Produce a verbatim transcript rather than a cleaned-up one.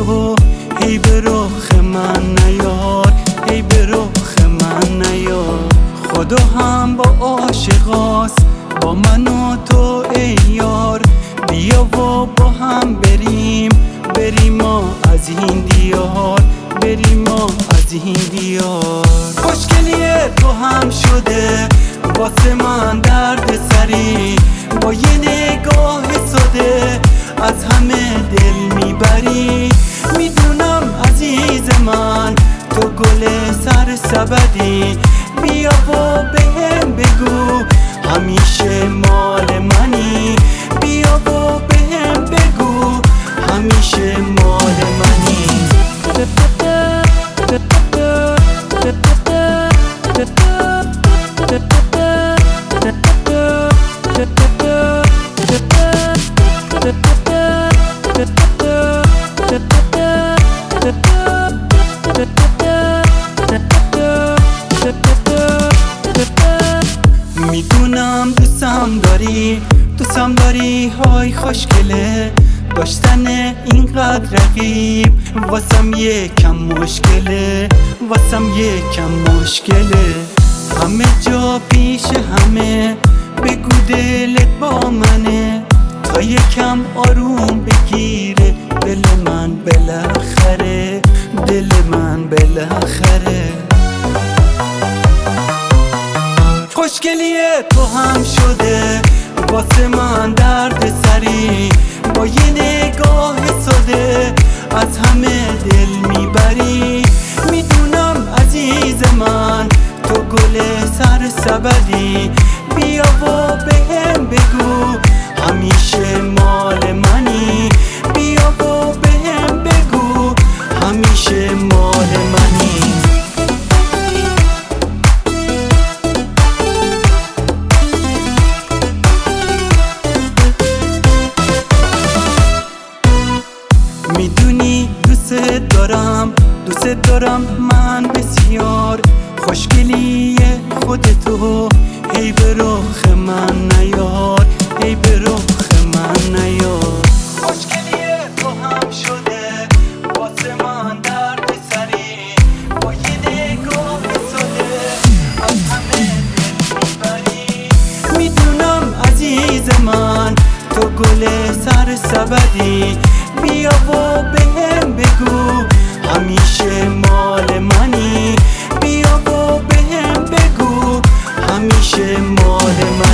تو هی به رخ من نیار، هی به رخ من نیار. خدا هم با عاشقاست، با من و تو ای یار. بیا و با هم بریم، بریم ما از این دیار، بریم ما از این دیار. خوشگلی تو هم شده واسه من درد سری، با یه نگاه ساده از همه دل میبری. میدونم عزیز من تو گل سر سبدی، بیا و بهم بگو همیشه مال منی، بیا و بهم بگو همیشه مال منی. میدونم دوستم داری، دوستم داری های خوشگله. داشتن اینقدر رقیب واسم یکم مشکله، واسم یکم مشکله. همه جا پیش همه بگو دلت با منه، تا یکم آروم بگیره دل من بالاخره، دل من بالاخره. خوشگلی تو هم شده واسه من درد سری، با یه نگاه ساده از همه دل میبری. میدونم عزیز من تو گل سر سبدی، بیا و بهم بگو همیشه مال منی، بیا و بهم بگو همیشه مال منی. میدونی دوست دارم، دوست دارم من بسیار. خوشگلی خودتو هی به رخ من نیار، هی به رخ من نیار. خوشگلی تو هم شده واسه من درد سری، با یه نگاه ساده از همه دل میبری. میدونم عزیز من تو گل سر سبدی، بیا و بهم بگو همیشه مال منی، بیا و بهم بگو همیشه مال منی.